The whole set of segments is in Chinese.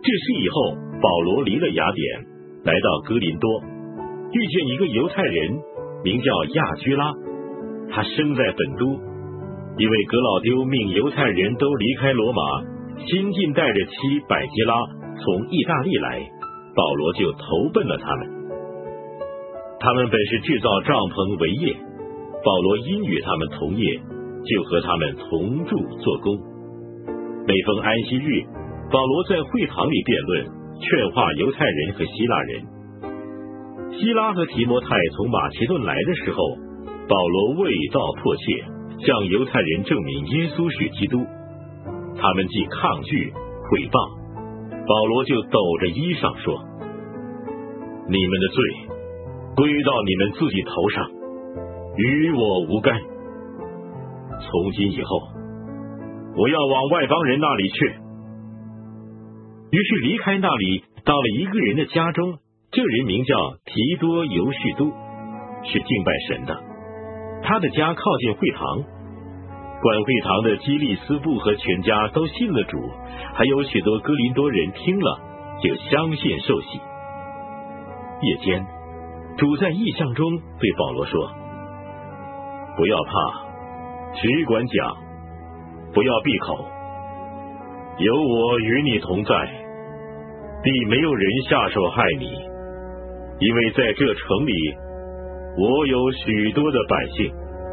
这事以后，保罗离了雅典，来到哥林多，遇见一个犹太人，名叫亚居拉，他生在本都，因为格老丢命犹太人都离开罗马，新近带着妻百基拉从意大利来，保罗就投奔了他们。他们本是制造帐篷为业，保罗因与他们同业，就和他们同住做工。每逢安息日，保罗在会堂里辩论，劝化犹太人和希腊人。希拉和提摩太从马其顿来的时候，保罗为道迫切，向犹太人证明耶稣是基督。他们既抗拒毁谤，保罗就抖着衣裳说：你们的罪归到你们自己头上，与我无干。从今以后，我要往外邦人那里去。于是离开那里，到了一个人的家中，这人名叫提多犹绪都，是敬拜神的。他的家靠近会堂，管会堂的基利斯布和全家都信了主，还有许多哥林多人听了，就相信受洗。夜间，主在异象中对保罗说：不要怕，只管讲，不要闭口，有我与你同在，必没有人下手害你，因为在这城里我有许多的百姓。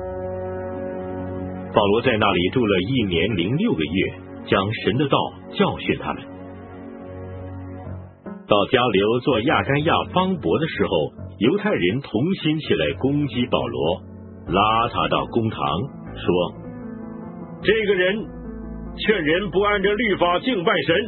保罗在那里住了1年0.6个月，将神的道教训他们。到加流做亚该亚方伯的时候，犹太人同心起来攻击保罗，拉他到公堂，说：这个人劝人不按着律法敬拜神。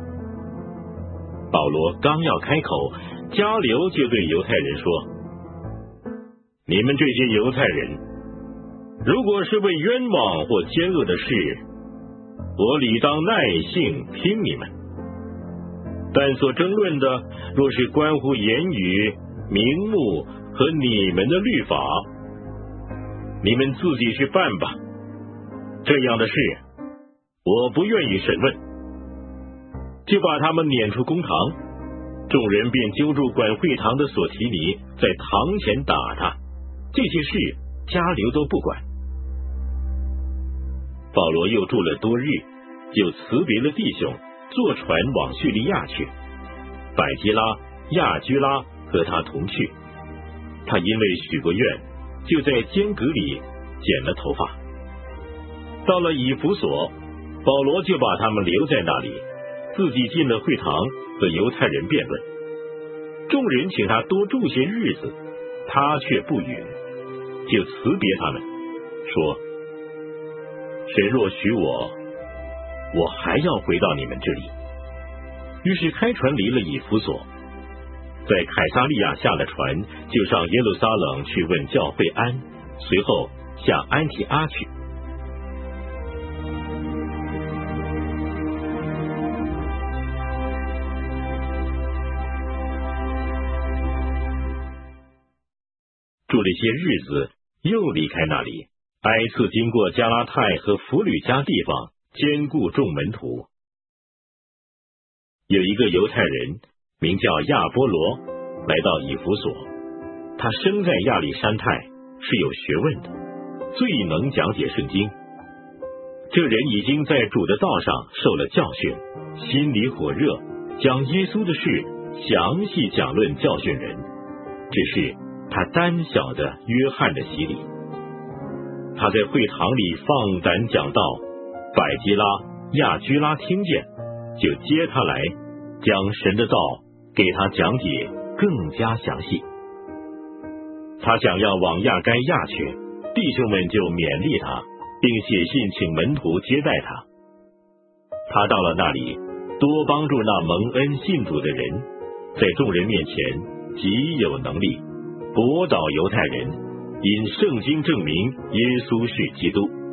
保罗刚要开口，加流就对犹太人说：你们这些犹太人，如果是为冤枉或奸恶的事，我理当耐性听你们；但所争论的，若是关乎言语、名目和你们的律法，你们自己去办吧。这样的事，我不愿意审问。就把他们撵出公堂，众人便揪住管会堂的所提尼，在堂前打他。这些事加流都不管。保罗又住了多日，就辞别了弟兄，坐船往叙利亚去。百基拉、亚居拉和他同去。他因为许过愿，就在监阁里剪了头发。到了以弗所，保罗就把他们留在那里，自己进了会堂，和犹太人辩论。众人请他多住些日子，他却不允，就辞别他们，说：神若许我，我还要回到你们这里。于是开船离了以弗所，在凯撒利亚下了船，就上耶路撒冷去问教会安，随后下安提阿去。住了些日子，又离开那里，挨次经过加拉太和弗吕家地方，兼顾众门徒。有一个犹太人名叫亚波罗，来到以弗所，他生在亚历山泰，是有学问的，最能讲解圣经。这人已经在主的道上受了教训，心里火热，将耶稣的事详细讲论教训人，只是他单晓得约翰的洗礼。他在会堂里放胆讲道，百基拉、亚居拉听见，就接他来，将神的道给他讲解更加详细。他想要往亚该亚去，弟兄们就勉励他，并写信请门徒接待他。他到了那里，多帮助那蒙恩信主的人，在众人面前极有能力，驳倒犹太人，因圣经证明耶稣是基督。